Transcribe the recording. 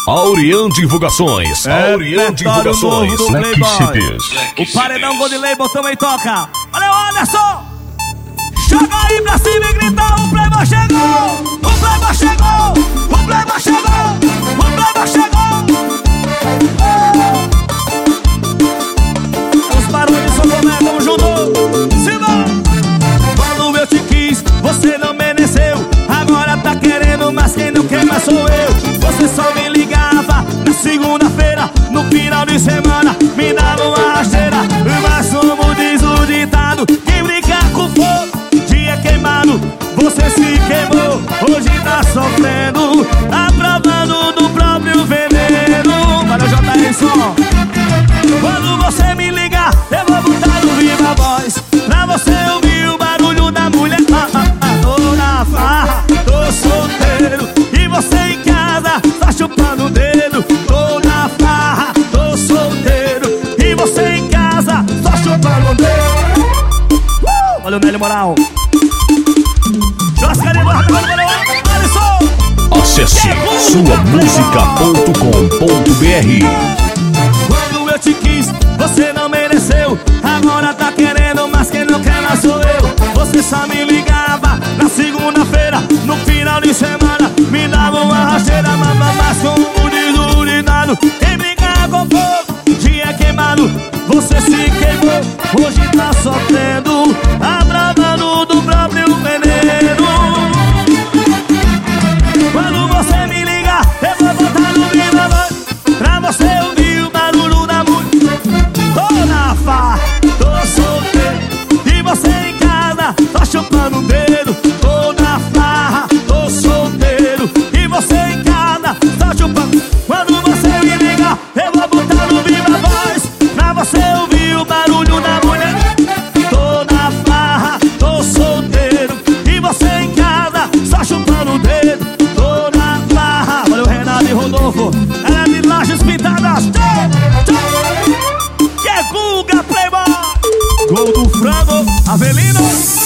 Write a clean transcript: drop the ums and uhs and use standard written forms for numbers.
Aurian Divulgações. Aurian Divulgações. Black CDs. O paredão Gold Label também toca. Olha o Anderson. Joga aí pra cima e grita: o Playboy chegou! O Playboy chegou! O Playboy chegou! O Playboy chegou! Os barulhos são Tomé, tamo junto! Silva! Quando eu te quis, você não mereceu. Agora tá querendo, mas quem não quer mais sou eu. Você só me ligava na segunda-feira, no final de semana me dava uma rasteira. Mas como diz o ditado, quem brinca com fogo dia queimado, você se queimou. Hoje tá sofrendo, aprovando do próprio veneno. Valeu, JR. Quando você me ligar, eu vou botar no Viva Voz pra você ouvir o barulho da mulher. Tô na farra, tô solteiro e você em casa tá chupando o dedo. Tô na farra, tô solteiro e você em casa tá chupando o dedo. Valeu, Nélio Moral. Acesse suamusica.com.br. Quando eu te quis, você não mereceu. Agora tá querendo, mas quem não quer mais sou eu. Você só me ligava na segunda-feira, no final de semana me dava uma rasteira. Mas como diz o ditado, quem brincar com fogo, dia queimado, você se queimou. Hoje tá sofrendo, abravando do próprio veneno. Quando você me ligar, eu vou botar no Viva Voz pra você ouvir o barulho da mulher. Tô na farra, tô solteiro e você em casa tá chupando o dedo. Tô na farra, tô solteiro e você em casa tá chupando. Quando você me ligar, eu vou botar no Viva Voz pra você ouvir o barulho da mulher. Tô na farra, tô solteiro e você em casa só chupando o dedo. Tô na farra. Valeu, Renato e Rodolfo. Ela é de Lajes Pintadas. Que é Guga Playboy. Gol do Frango Avelino.